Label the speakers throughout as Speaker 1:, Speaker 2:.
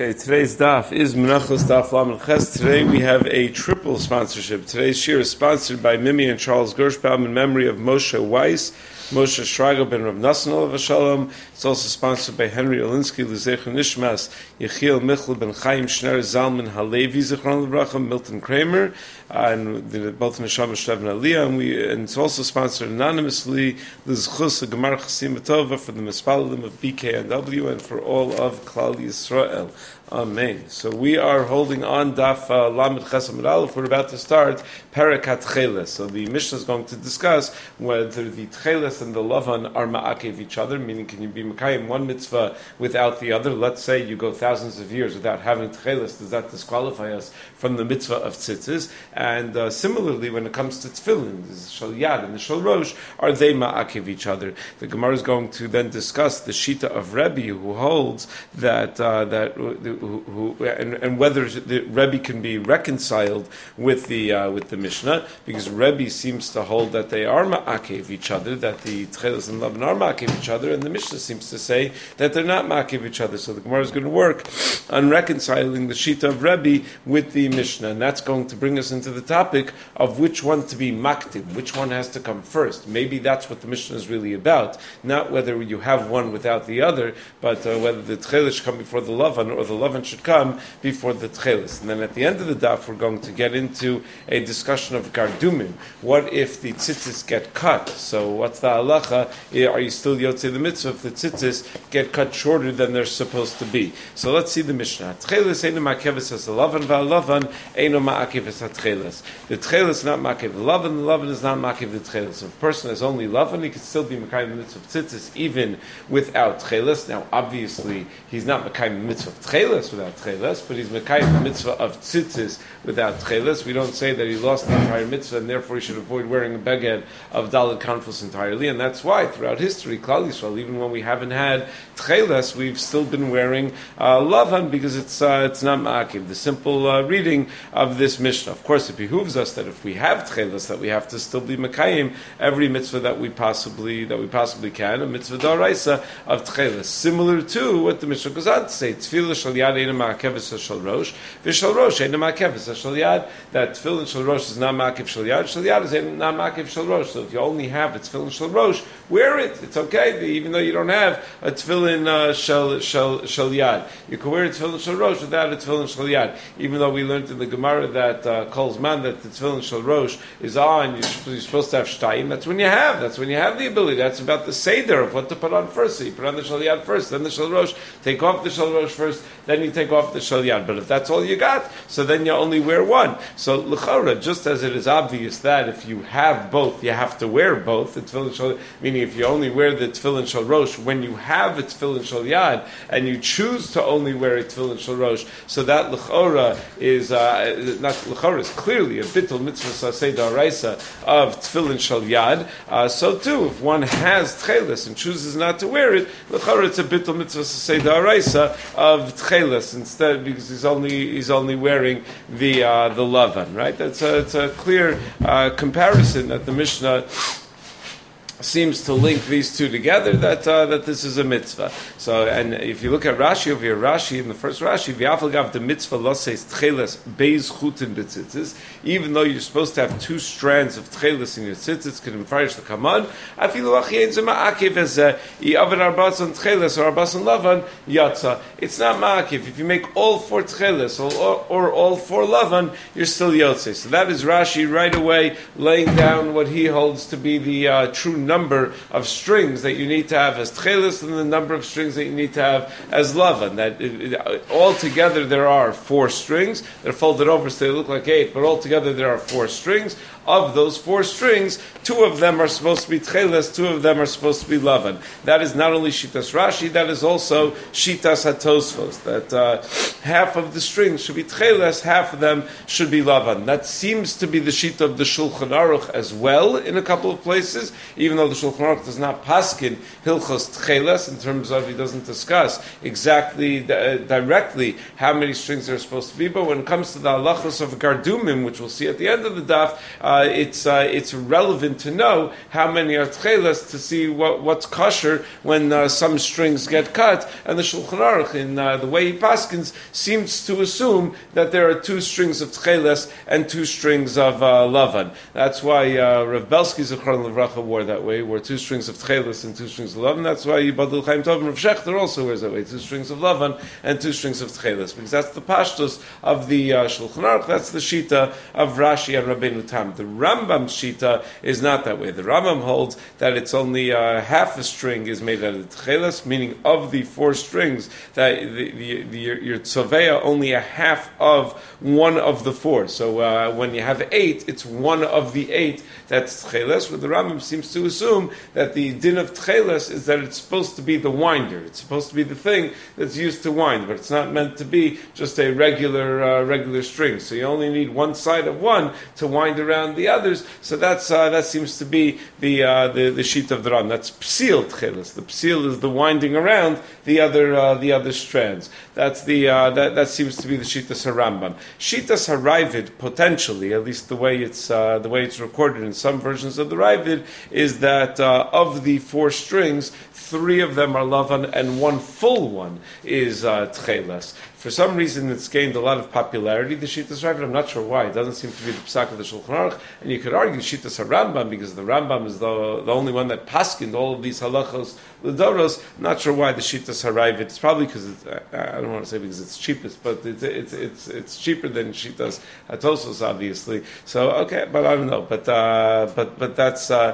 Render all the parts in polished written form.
Speaker 1: Okay, today's daf is Menachos Daf Lamed Ches. Today we have a triple sponsorship. Today's shir is sponsored by Mimi and Charles Gershbaum in memory of Moshe Weiss, Moshe Shrago ben Rav Nassan Olav Shalom. It's also sponsored by Henry Olinsky, L'Zecher Nishmas, Yechiel Michel ben Chaim Shner Zalman Halevi, Zichron L'Bracha, Milton Kramer, and both Neshama Shlev and Aliyah. And it's also sponsored anonymously, L'Zchus, Gemar Chasim Tova, for the Mispalim of BKNW and for all of Klal Yisrael. Amen. So we are holding on Daf Lamed Ches Amud Aleph. We're about to start Perek HaTcheles. So the Mishnah is going to discuss whether the Tcheles and the Lavan are ma'akev each other, meaning can you be Mekayim one mitzvah without the other? Let's say you go thousands of years without having Tcheles. Does that disqualify us from the mitzvah of tzitzis? And similarly, when it comes to Tefillin, the Shal Yad and the Shal Rosh, are they ma'akev each other? The Gemara is going to then discuss the Shita of Rebbe, who holds that and whether the Rebbe can be reconciled with the Mishnah, because Rebbe seems to hold that they are ma'akev each other, that the Tcheles and Lavan are ma'akev each other, and the Mishnah seems to say that they're not ma'akev each other. So the Gemara is going to work on reconciling the Shita of Rebbe with the Mishnah, and that's going to bring us into the topic of which one to be maktiv, which one has to come first. Maybe that's what the Mishnah is really about, not whether you have one without the other, but whether the Tcheles should come before the Lavan or the Lavan should come before the Tcheles. And then at the end of the daf, we're going to get into a discussion of Gardumim. What if the tzitzis get cut? So what's the halacha? Are you still yotzei the mitzvah if the tzitzis get cut shorter than they're supposed to be? So let's see the Mishnah. Tcheles eino ma'akeves as the Lavan, va'alavan eino ma'akeves hatcheles. The Tcheles is not ma'akev the Lavan is not ma'akev the Tcheles. If a person has only Lavan, he can still be mekayim the mitzvah of tzitzis even without Tcheles. Now, obviously, he's not mekayim the mitzvah of Tcheles without Tcheles, but he's mekayim the mitzvah of tzitzis without Tcheles. We don't say that he lost the entire mitzvah and therefore he should avoid wearing a beged of Daled Kanfus entirely, and that's why throughout history, Klal Yisrael, even when we haven't had Tcheles, we've still been wearing Lavan because it's not ma'akiv. The simple reading of this Mishnah. Of course, it behooves us that if we have Tcheles, that we have to still be mekayim every mitzvah that we possibly can, a mitzvah d'oraisa of Tcheles. Similar to what the Mishnah goes on to say, Tefillah shal yad eina ma'akeves shal rosh, v'shal rosh eina ma'akeves shal yad. That tefillin shal rosh is not ma'akev shal yad is not ma'akev shal rosh. So if you only have a tefillin shal rosh, wear it. It's okay, even though you don't have a tefillin shal yad. You can wear a tefillin shal rosh without a tefillin shal yad. Even though we learned in the Gemara that Kol's man that the tefillin shal rosh is on, you're supposed to have shtayim. That's when you have the ability. That's about the seder of what to put on first. So you put on the shal yad first, then the shal rosh. Take off the shal rosh first, then you take off the shal yad. But if that's all you got, so then you only wear one. So l'chora, just as it is obvious that if you have both, you have to wear both. The tefillin shal, meaning if you only wear the tefillin shal rosh when you have a tefillin shal yad, and you choose to only wear a tefillin shal rosh, so that l'chora is not l'chora is clearly a bittul mitzvah saseh d'oraisa of tefillin shal yad. So too, if one has tcheles and chooses not to wear it, l'chora it's a bittul mitzvah saseh d'oraisa of tcheles instead, because he's only wearing the lavan, right? It's a clear comparison that the Mishnah seems to link these two together, that this is a mitzvah. So, and if you look at Rashi over here, Rashi in the first Rashi, v'afalgav the mitzvah loses tcheles beis chutin betzitzis. Even though you're supposed to have two strands of tcheles in your tzitzis, can mefarish the kaman. Afilu achiein zema'akiv as iaven arbason tcheles or arbason lavan yatsa. It's not ma'akiv. If you make all four tcheles or all four lavan, you're still yotze. So that is Rashi right away laying down what he holds to be the true number of strings that you need to have as tcheles and the number of strings that you need to have as lavan. That altogether there are 4 strings. They're folded over so they look like 8, but altogether there are 4 strings. Of those 4 strings, 2 of them are supposed to be tcheles, 2 of them are supposed to be lavan. That is not only shitas Rashi, that is also shitas HaTosfos, that half of the strings should be tcheles, half of them should be lavan. That seems to be the shita of the Shulchan Aruch as well in a couple of places, even though though the Shulchan Aruch does not paskin hilchos tcheles in terms of, he doesn't discuss exactly directly how many strings there are supposed to be, but when it comes to the halachos of gardumim, which we'll see at the end of the daf, it's relevant to know how many are tcheles to see what's kosher when some strings get cut. And the Shulchan Aruch, in the way he paskins, seems to assume that there are 2 strings of tcheles and 2 strings of lavan. That's why Rav Belsky Zichron Levracha wore that way, wore 2 strings of tcheles and 2 strings of lavan. That's why Yibadul Chaim Tov and Rav Shechter also wears that way, 2 strings of lavan and 2 strings of tcheles, because that's the pashtus of the Shulchan Aruch. That's the shita of Rashi and Rabbeinu Tam. The Rambam's shita is not that way. The Rambam holds that it's only half a string is made out of tcheles, meaning of the 4 strings, that your tzovea only a half of one of the 4. So when you have 8, it's one of the 8 that's tcheles. Where the Rambam seems to assume that the din of tcheles is that it's supposed to be the winder. It's supposed to be the thing that's used to wind, but it's not meant to be just a regular string. So you only need one side of one to wind around the others. So that seems to be the sheet of the Ram. That's psil tcheles. The psil is the winding around the other strands. That's that seems to be the Shitas HaRambam. Shitas HaRavid, potentially, at least the way it's recorded in some versions of the Ravid, is that of the 4 strings, 3 of them are lavan and 1 full one is tcheles. For some reason, it's gained a lot of popularity, the Shitas Ravid. I'm not sure why. It doesn't seem to be the Psak of the Shulchan Aruch. And you could argue Shitas HaRambam, because the Rambam is the only one that paskind all of these halachos l'doros. I'm not sure why the Shitas HaRavid. It's probably because I don't want to say because it's cheapest, but it's cheaper than Shitas HaTosos, obviously. So okay, but I don't know. But that's the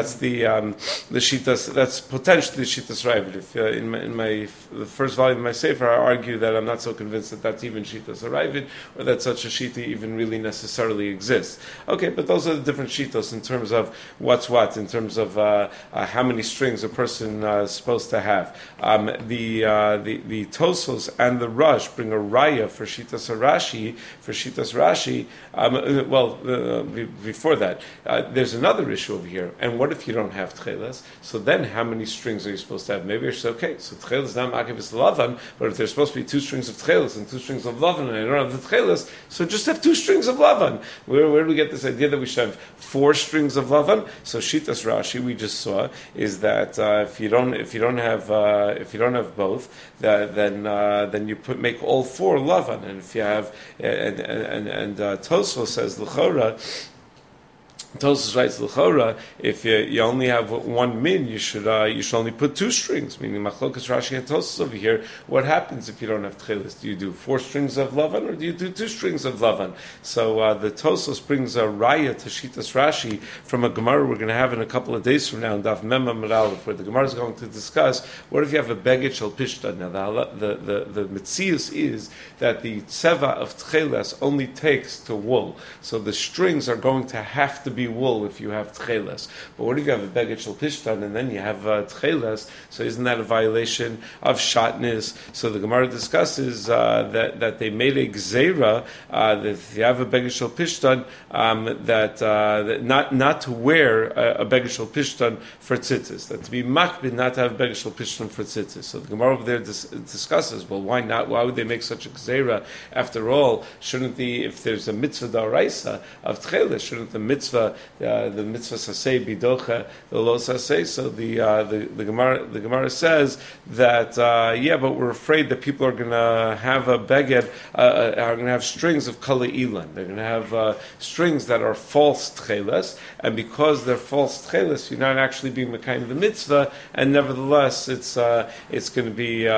Speaker 1: Shitas. That's potentially the Shitas Ravid. If the first volume of my sefer, I argue that I'm not so convinced that that's even Shitas HaRavid, or that such a Shita even really necessarily exists. Okay, but those are the different Shitas in terms of what's what, in terms of how many strings a person is supposed to have. The Tosos and the Rush bring a raya for Shitas Rashi. Before that, there's another issue over here. And what if you don't have tcheles? So then, how many strings are you supposed to have? Maybe it's okay. So tcheles is not makiv is lavan, but if there's supposed to be 2 strings of tcheles and 2 strings of lavan, and I don't have the tcheles, so just have 2 strings of lavan. Where do we get this idea that we should have 4 strings of lavan? So Shitas Rashi, we just saw, is that if you don't have both, then you make all 4 lavan. And if you have and Tosfos says l'chora. Tosos writes l'chora, if you only have 1 min, you should only put 2 strings. Meaning machlokas Rashi and Tosos over here. What happens if you don't have tcheles? Do you do 4 strings of lavan, or do you do 2 strings of lavan? So the Tosos brings a raya to Shitas Rashi from a Gemara we're going to have in a couple of days from now in Daf Mem Amud Aleph, where the Gemara is going to discuss what if you have a beged shel pishtan. Now the mitzius is that the tseva of tcheles only takes to wool, so the strings are going to have to be wool if you have tcheles. But what if you have a beged shel pishtan and then you have tcheles? So isn't that a violation of shatnez? So the Gemara discusses that they made a gzeira that if you have a beged shel pishtan, that not to wear a beged shel pishtan for tzitzis. That to be makbid not to have a beged shel pishtan for tzitzis. So the Gemara over there discusses, well, why not? Why would they make such a gzeira? After all, if there's a mitzvah da'oraisa of tcheles, shouldn't the mitzvah sasei bidocha the lo sasei? So the Gemara says that but we're afraid that people are going to have a beged, are going to have strings of kala ilan. They're going to have strings that are false tcheles, and because they're false tcheles, you're not actually being mekayim of the mitzvah, and nevertheless it's going to be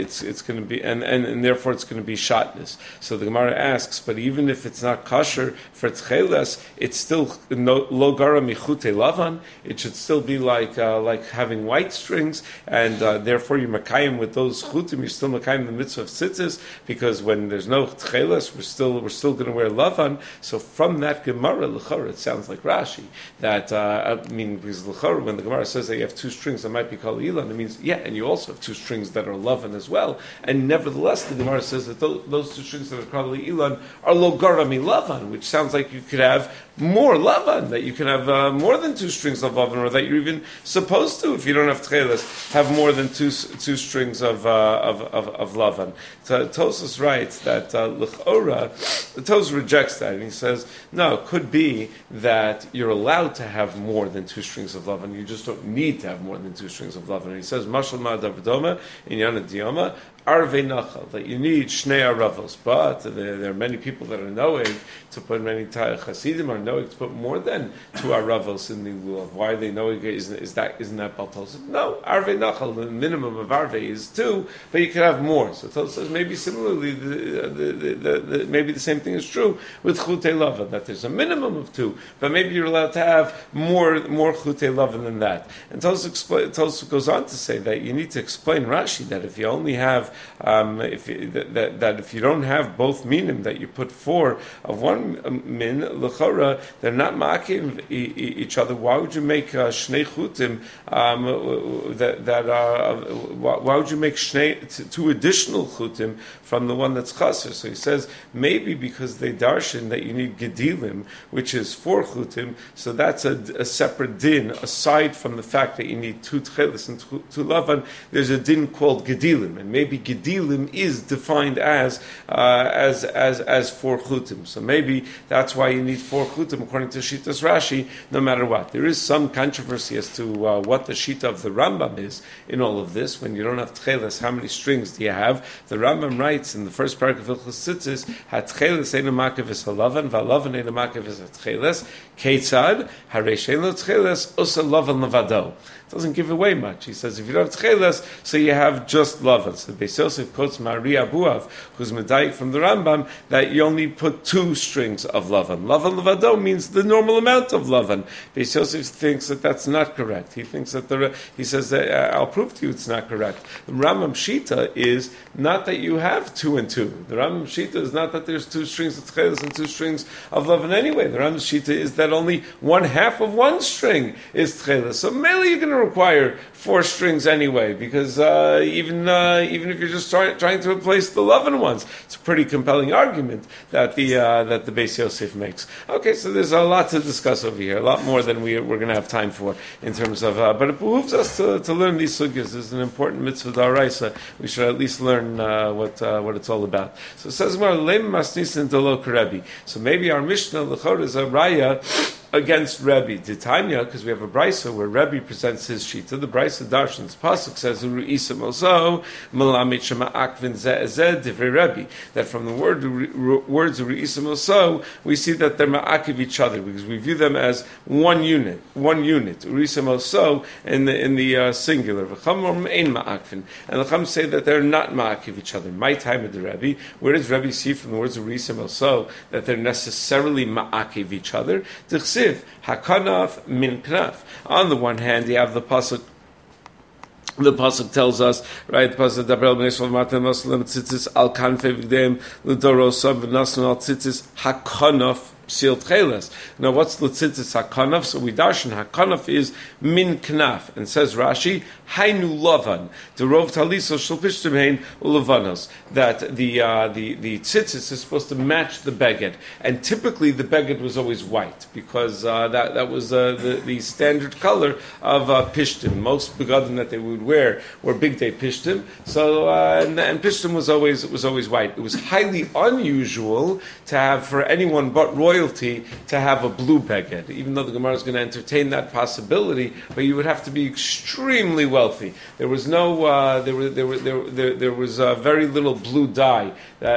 Speaker 1: and therefore it's going to be shatnez. So the Gemara asks, but even if it's not kosher for tcheles, it's still lo gara michute lavan. It should still be like having white strings, and therefore you're makayim with those chutim. You're still makayim the mitzvah of tzitzis, because when there's no tcheles, we're still going to wear lavan. So from that Gemara l'chora, it sounds like Rashi that because l'chora, when the Gemara says that you have 2 strings that might be called ilan, it means and you also have 2 strings that are lavan as well. And nevertheless, the Gemara says that those 2 strings that are called ilan are lo gara mi lavan, which sounds like you could have more lavan lavan, that you can have more than 2 strings of lavan, or that you're even supposed to, if you don't have tcheles, have more than two strings of lavan. So Tosfos writes that l'chora, Tosfos rejects that, and he says, no, it could be that you're allowed to have more than 2 strings of lavan. You just don't need to have more than 2 strings of lavan. And he says, mashal ma'adavdoma in yana diyama, arvei nachal, that you need shnei aravos. But there are many people that are knowing to put, many Hasidim are knowing to put more than 2 aravos in the lulav. Why are they knowing? Isn't that baltos? No, arvei nachal, the minimum of arvei is 2, but you can have more. So Tosfos says maybe similarly, maybe the same thing is true with chutei lavan, that there's a minimum of 2, but maybe you're allowed to have more chutei lavan than that. And Tosfos goes on to say that you need to explain Rashi that if you only have if you don't have both minim, that you put 4 of one min l'chora, they're not making each other. Why would you make shnei chutim why would you make 2 additional chutim from the one that's chaser? So he says maybe because they darshan that you need gedilim, which is 4 chutim, so that's a separate din aside from the fact that you need 2 tchelis and 2 lavan. There's a din called gedilim, and maybe gedilim is defined as 4 chutim. So maybe that's why you need 4 chutim according to Shitas Rashi. No matter what, there is some controversy as to what the shita of the Rambam is in all of this. When you don't have tcheles, how many strings do you have? The Rambam writes in the first paragraph of Hilchos Tzitzis, "Hatcheles einu makeves halavan, v'halavan einu makeves hatcheles. Keitzad harei shein lo tcheles usa lavan levado." Doesn't give away much. He says if you don't have tcheles, so you have just lavan. So Beis Yosef quotes Mari Abuav, who's medayik from the Rambam, that you only put 2 strings of lavan. Lavan levado means the normal amount of lavan. Beis Yosef thinks that that's not correct. He thinks that he says that I'll prove to you it's not correct. The Rambam Shita is not that you have 2 and 2. The Rambam Shita is not that there's 2 strings of tcheles and 2 strings of lavan anyway. The Rambam Shita is that only 1/2 of 1 string is tcheles. So mainly you're going to require 4 strings anyway, because even if you're just trying to replace the lavan ones, it's a pretty compelling argument that the Beis Yosef makes. Okay, so there's a lot to discuss over here, a lot more than we're going to have time for in terms of. But it behooves us to learn these sugyas. This is an important mitzvah d'oraisa. We should at least learn what it's all about. So it says more leim masnisin delo karebi. So maybe our Mishnah l'chor is a raya against Rebbe. Titania, because we have a brisa where Rebbe presents his shita. The brisa Darshan's pasuk says "Uru'isim also malamit shema akvin zeh divrei Rebbe." That from the words "Uru'isim also," we see that they're ma'akiv each other because we view them as one unit. Uru'isim also in the singular. V'chamor ein ma'akvin, and the Chum say that they're not ma'akiv each other. My time of the Rebbe. Where does Rebbe see from the words "Uru'isim also" that they're necessarily ma'akiv each other? Hakanaf min knaf. On the one hand, you have the pasuk. The pasuk tells us, right? The pasuk Daber b'nei matem Muslim tzitzis al kanfei v'gdeim l'dorosav v'nasun al tzitzis hakanaf. Seal tcheles. Now, what's the tzitzis hakanaf? So we darshan hakanaf is min knaf, and says Rashi hainu lavan. The rov taliso shel pishtim hein ulavanos. That the tzitzis is supposed to match the beged, and typically the beged was always white because that was the standard color of pishtim. Most begadim that they would wear were big day pishtim. So and pishtim was always white. It was highly unusual to have for anyone but royalty to have a blue beged, even though the Gemara is going to entertain that possibility, but you would have to be extremely wealthy. There was no, there was very little blue dye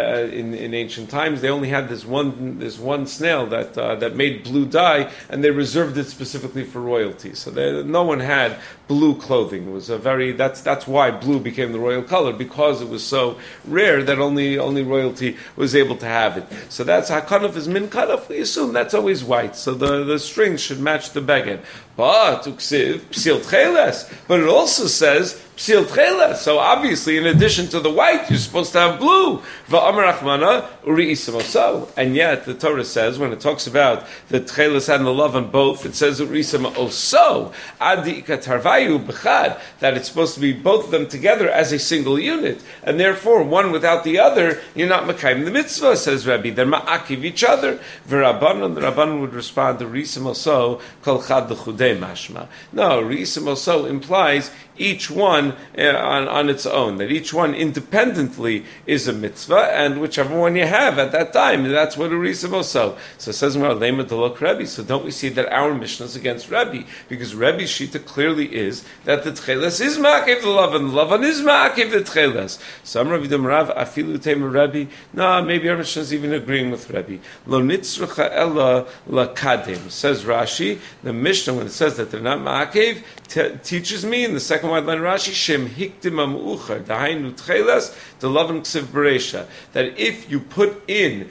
Speaker 1: in ancient times. They only had this one snail that made blue dye, and they reserved it specifically for royalty. So no one had blue clothing. It was that's why blue became the royal color, because it was so rare that only royalty was able to have it. So that's hakanaf is min kanaf. We assume that's always white, so the strings should match the beged. But uksiv psil tcheles. But it also says psil tcheles. So obviously, in addition to the white, you're supposed to have blue. Va'amar achmana uri'isam oso. And yet, the Torah says, when it talks about the tcheles and the lavan both, it says uri'isam oso, adi ikatarvayu b'chad, that it's supposed to be both of them together as a single unit. And therefore, one without the other, you're not makayim the mitzvah, says Rabbi. They're ma'akiv each other. V'rabbanon, the Rabbanon would respond to uri'isam oso, kol chad l'chudei mashma. No, uri'isam oso implies each one on its own, that each one independently is a mitzvah, and whichever one you have at that time, that's what uri'isam oso. So it says, Lema delok Rebbe. So don't we see that our Mishnah is against Rebbe? Because Rebbe's shita clearly is that the tcheles is ma'akev the lavan is ma'akev the tcheles. Some Rabbi Rav afilu tema Rebbe. No, maybe our Mishnah is even agreeing with Rebbe. Lo nitzrucha ella lakadim. Says Rashi, the Mishnah, when it says that they're not ma'akev, teaches me in the second wide line Rashi, Shem hikdim amuchar, dahainu tcheles, the lavan ksiv bereisha, that if you put in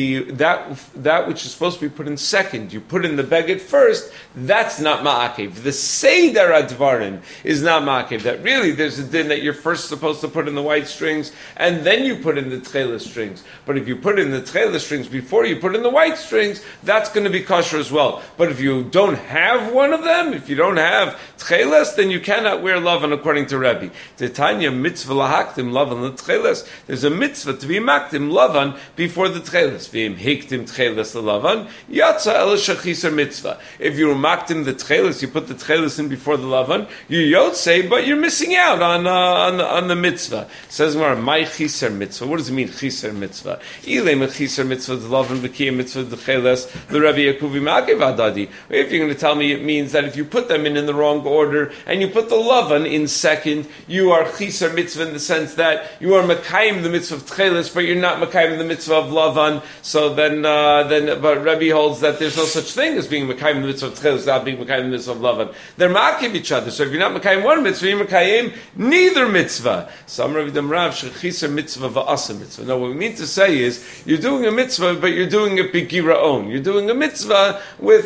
Speaker 1: that which is supposed to be put in second, you put in the beged first, that's not ma'akev. The seder advarim is not ma'akev. That really there's a din that you're first supposed to put in the white strings, and then you put in the tcheles strings. But if you put in the tcheles strings before you put in the white strings, that's going to be kosher as well. But if you don't have one of them, if you don't have tcheles, then you cannot wear lavan according to Rebbe. Titania mitzvah lahaktim lavan l'tcheles. There's a mitzvah to be maktim lavan before the tcheles. V'im hiktim tcheles lavan yatsa el shachisar mitzvah. If you maktim the tcheles, you put the tcheles in before the lavan, you yotzei, but you're missing out on the mitzvah. It says more my chisar mitzvah. What does it mean chisar mitzvah? Ilem chisar mitzvah the lavan v'kiyam mitzvah the tcheles the Rebbe Yakuvi ma'akev adadi. If you're going to tell me it means that if you put them in the wrong order and you put the lavan in second, you are chisar mitzvah in the sense that you are makayim the mitzvah of tcheles, but you're not makayim the mitzvah of lavan. So then but Rebbe holds that there's no such thing as being makayim the mitzvah of tcheles without being makayim the mitzvah of lavan. They're ma'akiv each other. So if you're not makayim one mitzvah, you're makayim neither mitzvah. Some Rebbe Rav shechisar mitzvah va'asa mitzvah. No, what we mean to say is you're doing a mitzvah, but you're doing it b'giraon. You're doing a mitzvah with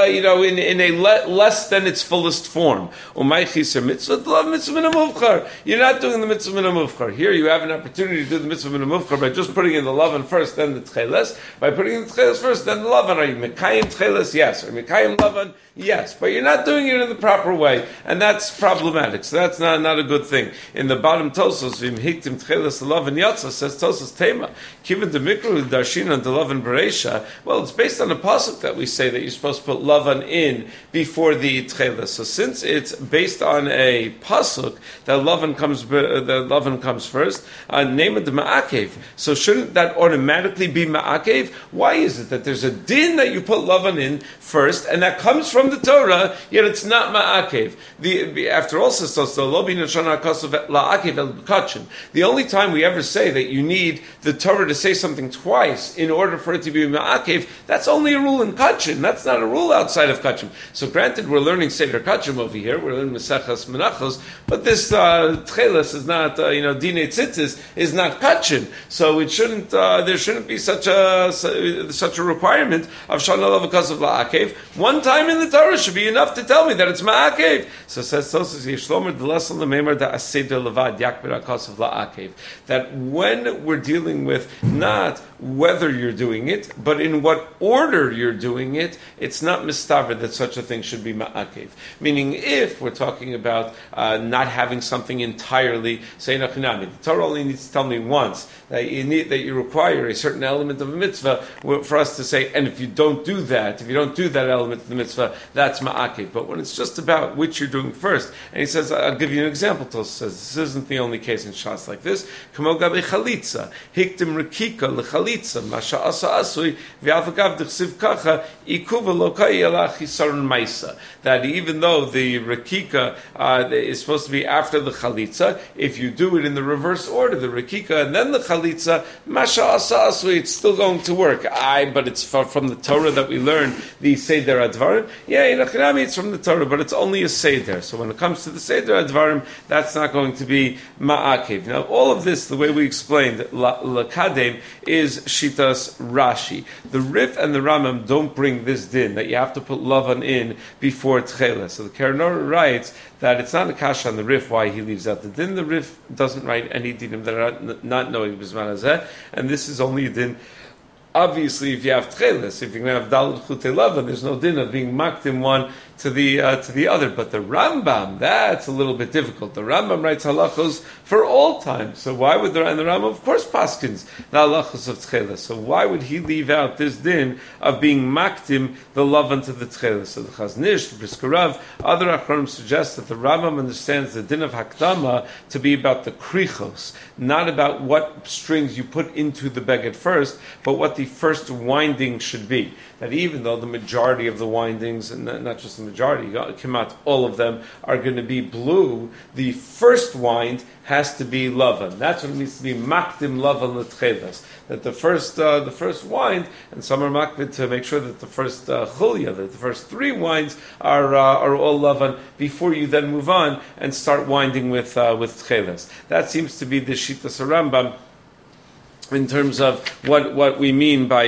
Speaker 1: in a less than its fullest form. Umay chisar mitzvah, the love mitzvah min hamuvchar. You're not doing the mitzvah min hamuvchar. Here you have an opportunity to do the mitzvah min hamuvchar by just putting in the lavan first, then the tcheles. By putting in the tcheles first, then the lavan. Are you mekayim tcheles? Yes. Are you mekayim lavan? Yes. But you're not doing it in the proper way, and that's problematic. So that's not a good thing. In the bottom Tosos, v'im hiktim tcheles lavan yatsa, says Tosos tema kiven the mikru darshin and the lavan bereisha. Well, it's based on a pasuk that we say that you're supposed to put lavan in before the tcheles. So since it's based on a pasuk that lavan comes first, name of the ma'akev. So shouldn't that automatically be ma'akev? Why is it that there's a din that you put lavan in first, and that comes from the Torah, yet it's not ma'akev? After all, says the only time we ever say that you need the Torah to say something twice in order for it to be ma'akev, that's only a rule in Kachim. That's not a rule outside of Kachim. So granted, we're learning Seder Kachim over here, we're learning Mesechas Menachos, but this tcheles is not, Dinei Tzitzis is not Kachim. So it shouldn't, there shouldn't be such a requirement of Shana Lavakas of La'akev. One time in the Torah should be enough to tell me that it's Ma'akev. So it says Tosos Yeshlomer D'Lesson L'Meimer Da'aseder Levad Yakber Akas of La'akev. That when we're dealing with not whether you're doing it, but in what order you're doing it, it's not mistaver that such a thing should be ma'akev. Meaning, if we're talking about not having something entirely, say nachinami, the Torah only needs to tell me once that you require a certain element of a mitzvah for us to say, and if you don't do that element of the mitzvah, that's ma'akev. But when it's just about which you're doing first, and he says, I'll give you an example. Tosa says this isn't the only case in Shas like this. Kamo gabe chalitza, hiktim rekika lechalitza, masha asa asui, v'avagav d'chsiv kacha, ikuva lokai ela chisaron maisa. That even though the rekika is supposed to be after the chalitza, if you do it in the reverse order, the rekika and then the chalitza, masha asa asui, it's still going to work. But it's from the Torah that we learn the Seder Advarim. Yeah, in Achinami it's from the Torah, but it's only a Seder. So when it comes to the Seder Advarim, that's not going to be ma'akev. Now, all of this, the way we explained, Lakadem, is Shitas Rashi. The Rif and the Rambam don't bring this din, that you have to put lavan in before Tcheles. So the Keren Orah writes that it's not a kasha on the the Rif why he leaves out the din. The Rif doesn't write any dinim that are not knowing Bisman Hazeh, and this is only a din. Obviously, if you have tcheles, if you're going to have daled chutei lavan, there's no din of being makdim one to the other. But the Rambam, that's a little bit difficult. The Rambam writes halachos for all time. So why would the Rambam, of course, paskins the halachos of tcheles. So why would he leave out this din of being makdim the lavan to the tcheles? So the Chaznish, the Brisker Rav, other achronim suggest that the Rambam understands the din of hakdama to be about the krichos, not about what strings you put into the beged first, but what the first winding should be. That even though the majority of the windings, and not just the majority, Kemat, all of them are going to be blue, the first wind has to be lavan. That's what it means to be makdim lavan l'tcheles. That the first wind, and some are makvid to make sure that the first chulya, that the first three winds are all lavan before you then move on and start winding with tcheles. That seems to be the Shitas Rambam in terms of what we mean by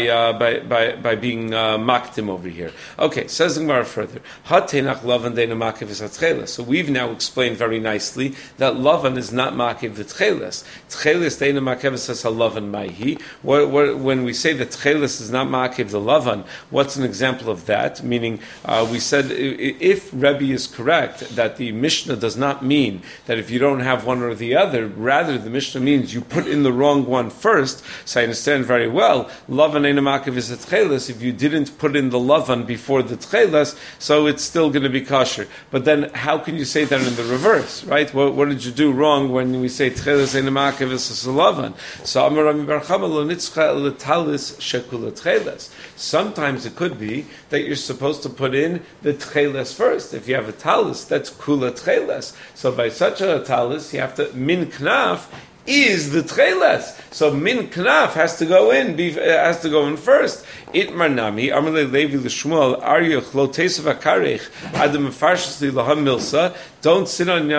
Speaker 1: being makdim over here. Okay, says the Gemara further. Hatenach lavan deina makiv is hatcheles. So we've now explained very nicely that lavan is not makiv the tcheles. Tcheles deina makiv is lavan maihi. When we say that tcheles is not makiv the lavan, what's an example of that? Meaning, we said if Rebbe is correct that the Mishnah does not mean that if you don't have one or the other, rather the Mishnah means you put in the wrong one first. So I understand very well. Lavan ein ma'akev is a tcheles. If you didn't put in the lavan before the tcheles, so it's still going to be kosher. But then, how can you say that in the reverse, right? What did you do wrong when we say tcheles ein ma'akev is a lavan? So Amar Rami Bar Chama lo nitzcha l'talis shekula tcheles. Sometimes it could be that you're supposed to put in the tcheles first. If you have a talis, that's kula tcheles. So by such a talis, you have to min knaf is the tcheles. So min knaf has to go in first. Itmar nami Amalei Levi l'Shmuel Aryach lo tesav akarech adam mefarshis laham milsa. Don't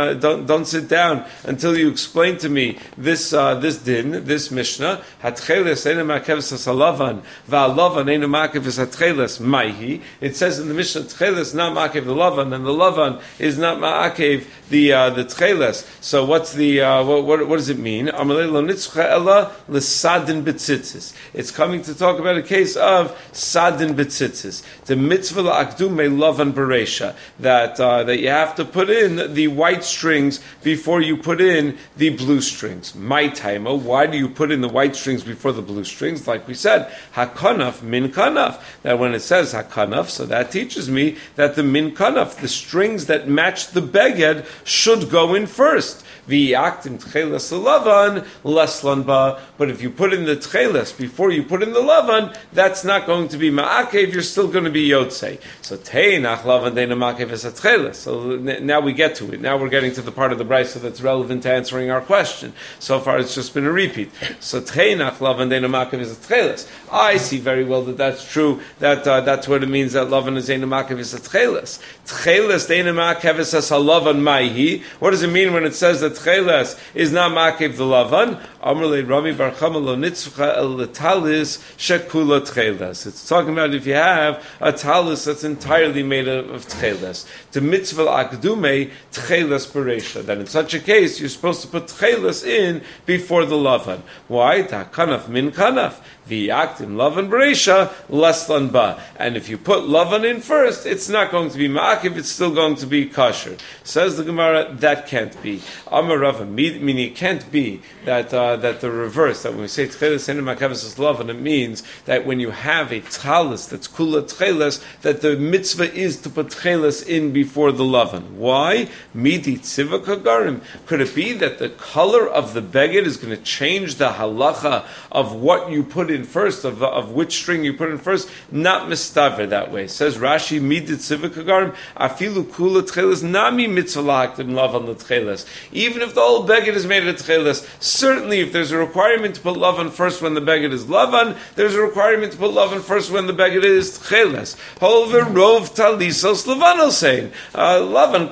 Speaker 1: sit down until you explain to me this din, this Mishnah. Hatcheles eina ma'akeves hasalavan va'alavan eina ma'akeves hatcheles maihi. It says in the Mishnah tcheles not ma'akev the lavan, and the lavan is not ma'akev the tcheles. So what's the what does it mean? Amalei lo nitzcha ella l'sadin betzitzis. It's coming to talk about a case of sadin betzitzis. The mitzvah la'akdume lavan beresha, that you have to put in the white strings before you put in the blue strings. My taima, why do you put in the white strings before the blue strings? Like we said, hakanaf min kanaf. That when it says hakanaf, so that teaches me that the min kanaf, the strings that match the beged, should go in first. V'yaktim tcheles lavan leslan ba. But if you put in the tcheles before you put in the lavan, that's not going to be ma'akev. You're still going to be yotzei. So teinach lavan deina ma'akev es tcheles. So now we get to it. Now we're getting to the part of the brisa that's relevant to answering our question. So far, it's just been a repeat. So teinach lavan deina ma'akev es tcheles. I see very well that that's true. That's what it means that lavan is deina ma'akev es tcheles. Tcheles deina ma'akev es lavan maihi. What does it mean when it says that tcheles is not ma'akev the lavan? Amrlei Rami Bar Chama lo nitzcha el talis shekula tcheles. It's talking about if you have a talis that's entirely made of tcheles. The mitzvah akdume tcheles beresha. Then in such a case, you're supposed to put tcheles in before the lavan. Why? Ta kanaf min kanaf. V'yaktim lavan beresha leslan ba. And if you put lavan in first, it's not going to be ma'akev, it's still going to be kosher. Says the Gemara, that can't be. Amar Rava, meaning it can't be that the reverse, that when we say tcheles and ma'akeves is lavan, it means that when you have a talis that's kula tcheles, that the mitzvah is to put tcheles in before the lavan. Why? Midi tziva kagarim. Could it be that the color of the beged is going to change the halacha of what you put in first, of which string you put in first? Not mistaver that way. Says Rashi, Midi tziva kagarim, afilu kula tcheles nami mitzvah lahaktim lavan l'tcheles. Even if the whole beged is made of tcheles, certainly if there's a requirement to put lavan first when the beged is lavan, there's a requirement to put lavan first when the beged is tcheles. However, rov talisos lavanos saying lavan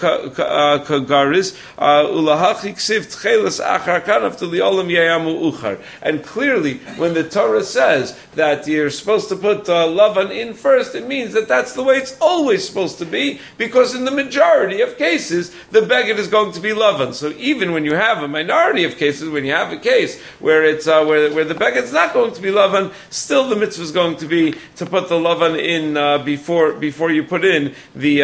Speaker 1: kagaris ulahachi ksiv tcheles achar kanaf to liolam yayamu uchar. And clearly, when the Torah says that you're supposed to put lavan in first, it means that that's the way it's always supposed to be, because in the majority of cases, the beged is going to be lavan. So even when you have a minority of cases, when you have a case where it's where the beged is not going to be lavan, still the mitzvah is going to be to put the lavan in before you put in the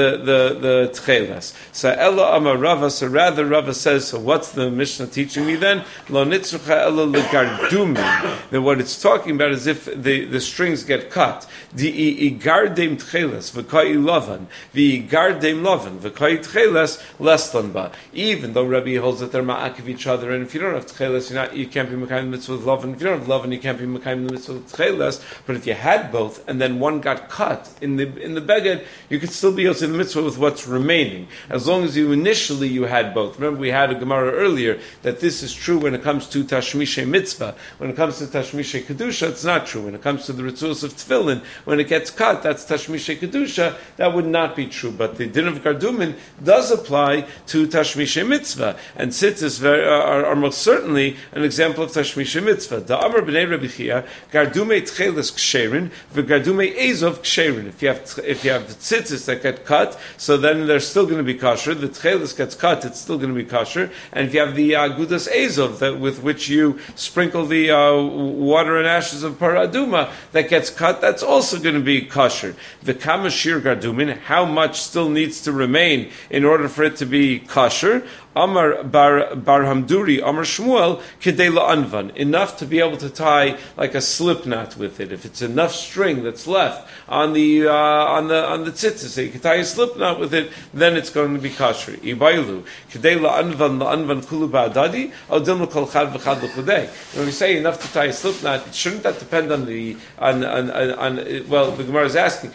Speaker 1: tcheles. So Ella Amar Rava. So rather Rava says, so what's the Mishnah teaching me then? Lo nitzrucha ella legardumin. That what it's talking about is if the strings get cut. The igardem tcheles v'kai lavan, the igardem lavan v'kai tcheles leslan ba. Even though Rabbi holds that they're ma'akiv each other, and if you don't have tcheles, you can't be mekayim the mitzvah with lavan. If you don't have lavan, you can't be mekayim the mitzvah with tcheles. But if you had both, and then one got cut in the beged, you could still be also in the mitzvah with what's remaining, as long as you initially you had both. Remember, we had a Gemara earlier that this is true when it comes to Tashmishe Mitzvah. When it comes to Tashmishe Kedusha, it's not true. When it comes to the rituals of Tefillin, when it gets cut, that's Tashmishe Kedusha, that would not be true. But the din of Gardumin does apply to Tashmishe Mitzvah. And tzitzis are most certainly an example of Tashmishe Mitzvah. The Amar B'nei Rabbi Chia, Gardume Tcheles Ksherin, V'Gardume Ezov Ksherin. If you have the tzitzis that get cut, so then they're still going to be kosher. The Tcheles gets cut, it's still going to be kosher. And if you have the Agudas Ezov, that with which you sprinkle the water and ashes of Paraduma, that gets cut, that's also going to be kosher. The Kamashir Gardumin, how much still needs to remain in order for it to be kosher? Amar Bar Hamduri, Amar Shmuel, Kedei La'anvan, enough to be able to tie like a slip knot with it. If it's enough string that's left on the tzitzis, so you can tie a slip knot with it, then it's going to be kosher. Ibailu, Kedei La'anvan Kulu Ba'adadi, Odilma Kol Chad V'Chad L'Chudei. When we say enough to tie a slip knot, shouldn't that depend on well, the Gemara is asking,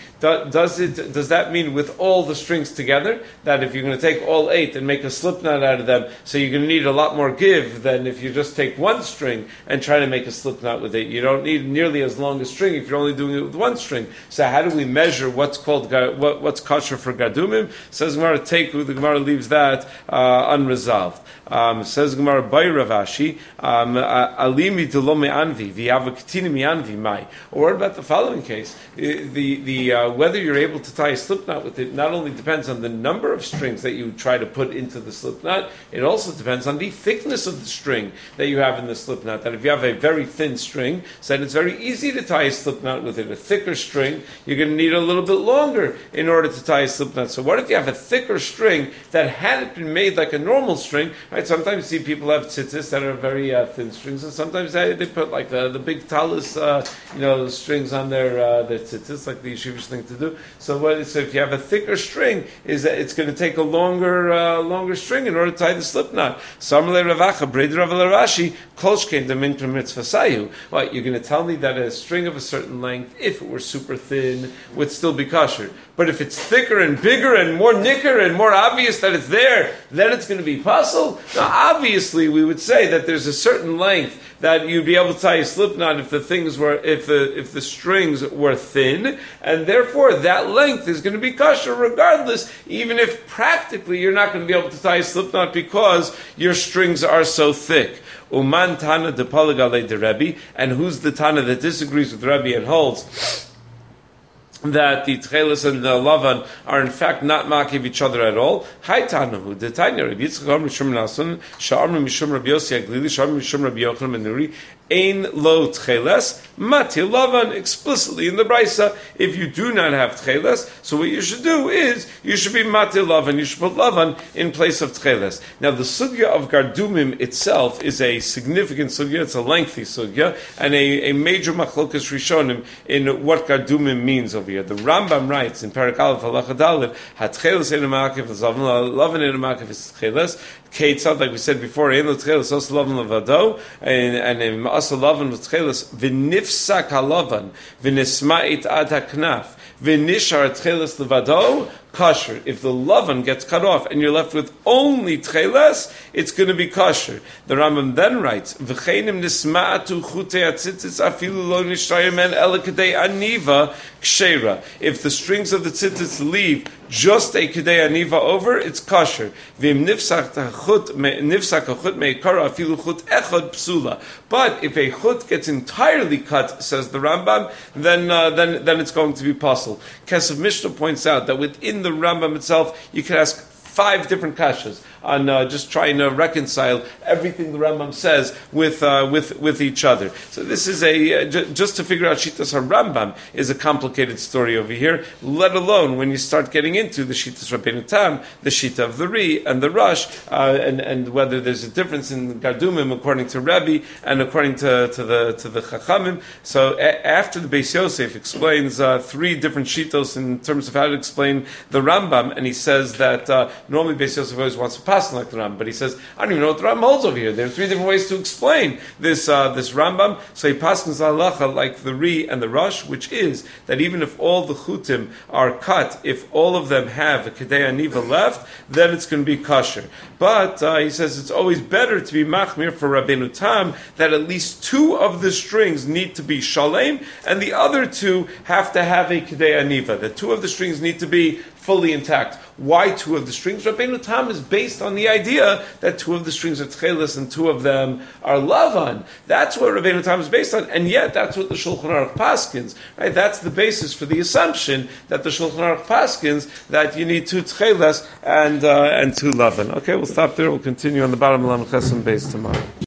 Speaker 1: does that mean with all the strings together, that if you're going to take all 8 and make a slip knot out of them, so you're going to need a lot more give than if you just take one string and try to make a slip knot with it. You don't need nearly as long a string if you're only doing it with one string. So how do we measure what's called what's kosher for gadumim? Says Gemara, the Gemara leaves that unresolved. Says Gemara, by Rav Ashi, alimi delo me'anvi v'yavaktini me'anvi mai. Or what about the following case? The whether you're able to tie a slip knot with it not only depends on the number of strings that you try to put into the slip knot, it also depends on the thickness of the string that you have in the slip knot. That if you have a very thin string, so then it's very easy to tie a slip knot with it. A thicker string, you're going to need a little bit longer in order to tie a slip knot. So what if you have a thicker string that hadn't been made like a normal string? Right? Sometimes you see people have tzitzis that are very thin strings, and sometimes they put like the big talus, strings on their tzitzis, like the yeshivish thing to do. So if you have a thicker string, is that it's going to take a longer string in order to tie the slip knot. Samle Ravacha, Breder Rav Rashi, Kolshkein the Mintra Mitzvah Sayu. What, you're going to tell me that a string of a certain length, if it were super thin, would still be kosher. But if it's thicker and bigger and more nicker and more obvious that it's there, then it's going to be puzzle. Now, obviously, we would say that there's a certain length that you'd be able to tie a slip knot if the strings were thin, and therefore that length is going to be kosher regardless, even if practically you're not going to be able to tie a slip knot because your strings are so thick. Uman Tana de Palagale de Rebbe, and who's the Tana that disagrees with Rebbe and holds that the tcheles and the lavan are in fact not makiv each other at all? Hi Tanahu, the Tanya Rabbi Yitzchak Amr Mishum Nason, Sha'amr Mishum Rabbi Yossi Aglili, Sha'amr Mishum Rabbi Yochanan ben Nuri, Ein lo tcheles, matil lavan, explicitly in the Brisa. If you do not have tcheles, so what you should do is you should be matil lavan. You should put lavan in place of tcheles. Now the sugya of gardumim itself is a significant sugya. It's a lengthy sugya and a major machlokas rishonim in what gardumim means over here. The Rambam writes in Parak Aleph Halacha Daled, hatcheles ein ma'akev lavan ein ma'akev is tcheles. Keitzad, like we said before, ein lo tcheles also lavan levado, and also lavan with tcheles v'nifsak halavan v'nisma'it ad haknaf v'nishar tcheles levado kosher. If the lavan gets cut off and you're left with only tcheles, it's going to be kosher. The Rambam then writes, "V'cheinim nisma'atu chutei atzitzis afilu lo nishtayim en ela kedei aniva kshera." If the strings of the tzitzis leave just a kedei aniva over, it's kosher. V'im nifsak a chut meikara afilu chut echad psula. But if a chut gets entirely cut, says the Rambam, then it's going to be possible. Kesef Mishnah points out that within the Rambam itself, you can ask 5 different kashas on just trying to reconcile everything the Rambam says with each other. So this is just to figure out Shitas HaRambam is a complicated story over here, let alone when you start getting into the Shitas Rabbeinu Tam, the Shita of the Ri and the Rush, and whether there's a difference in Gardumim according to Rebbe and according to the Chachamim. So after the Beis Yosef explains 3 different Shitos in terms of how to explain the Rambam, and he says that normally Beis Yosef always wants to pass like the Rambam, but he says, I don't even know what the Rambam holds over here. There are 3 different ways to explain this Rambam. So he passes halacha like the Ri and the Rush, which is that even if all the chutim are cut, if all of them have a kedei aniva left, then it's going to be kosher. But he says it's always better to be machmir for Rabbeinu Tam that at least 2 of the strings need to be shalem, and the other 2 have to have a kedei aniva. The 2 of the strings need to be fully intact. Why 2 of the strings? Rabbeinu Tam is based on the idea that 2 of the strings are tchelis and 2 of them are lavan. That's what Rabbeinu Tam is based on, and yet that's what the Shulchan Aruch paskins. Right? That's the basis for the assumption that the Shulchan Aruch paskins that you need 2 tchelis and 2 lavan. Okay, we'll stop there. We'll continue on the bottom of Lam Chesem base tomorrow.